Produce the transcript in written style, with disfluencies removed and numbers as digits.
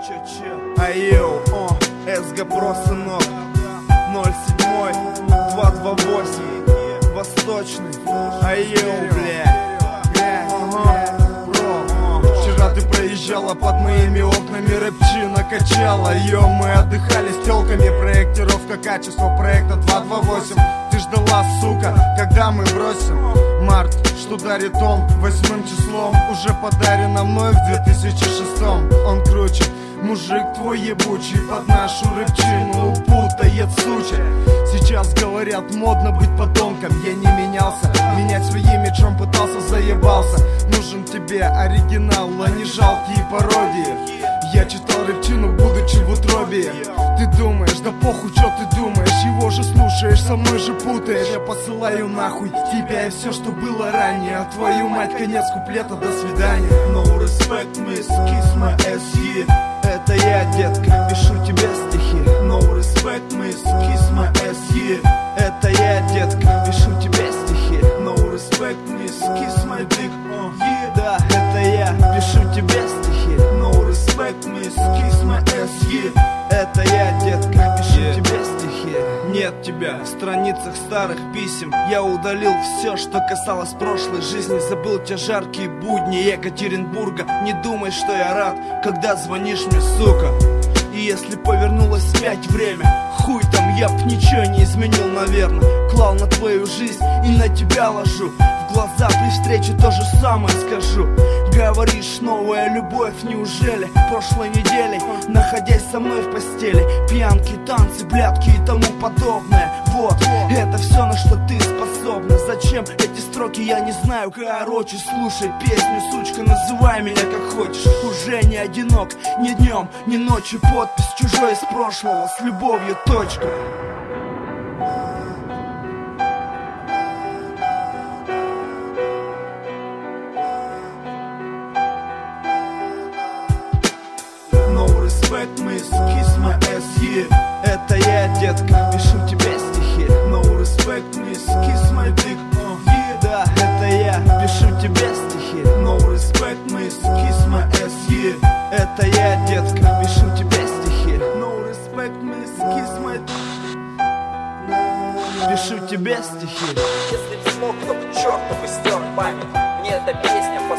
Айоу, СГ Про, сынок, 07 228 Восточный. Айоу, блядь. Вчера ты проезжала под моими окнами, рэпчина качала. Йо, мы отдыхали с тёлками, проектировка качества проекта 228. Ты ждала, сука, когда мы бросим. Март, что дарит он 8 числом, уже подарено мной в 2006. Он круче, мужик твой ебучий, под нашу рэпчину путает суча. Сейчас говорят, модно быть подонком. Я не менялся, менять свой имидж он пытался, заебался. Нужен тебе оригинал, а не жалкие пародии. Я читал рэпчину, будучи в утробе. Ты думаешь, да похуй, чё ты думаешь? Его же слушаешь, со мной же путаешь. Я посылаю нахуй тебя и все, что было ранее. А твою мать, конец куплета, до свидания. No respect, miss, kiss my ass, yeah. Это я, детка, пишу тебе стихи. No respect, miss, kiss my ass, yeah. Это я, детка, пишу тебе стихи. No respect, miss, kiss my dick, yeah. Да, это я, пишу тебе стихи. No respect, miss, kiss my ass, yeah. Это я, детка, пишу тебе стихи. Нет тебя в страницах старых писем. Я удалил все, что касалось прошлой жизни. Забыл те жаркие будни Екатеринбурга. Не думай, что я рад, когда звонишь мне, сука. И если повернулось вспять время, хуй там, я б ничего не изменил, наверное. Клал на твою жизнь и на тебя ложу. В глаза при встрече то же самое скажу. Говоришь, новая любовь, неужели прошлой неделей, находясь со мной в постели, пьянки, танцы, блядки и тому подобное. Вот, это все, на что ты способна. Зачем эти строки, я не знаю. Короче, слушай песню, сучка, называй меня как хочешь. Уже не одинок, ни днем, ни ночью. Подпись чужой из прошлого, с любовью, точка. No respect, miss, kiss my ass, yeah. Это я, детка, пишу тебе стихи. No respect, miss, kiss my dick, yeah. Да, это я, пишу тебе стихи. No respect, miss, kiss my ass, yeah. Это я, детка, пишу тебе стихи. No respect, miss, kiss my Пишу тебе стихи. Если б смог, то к черту бы стер память. Мне эта песня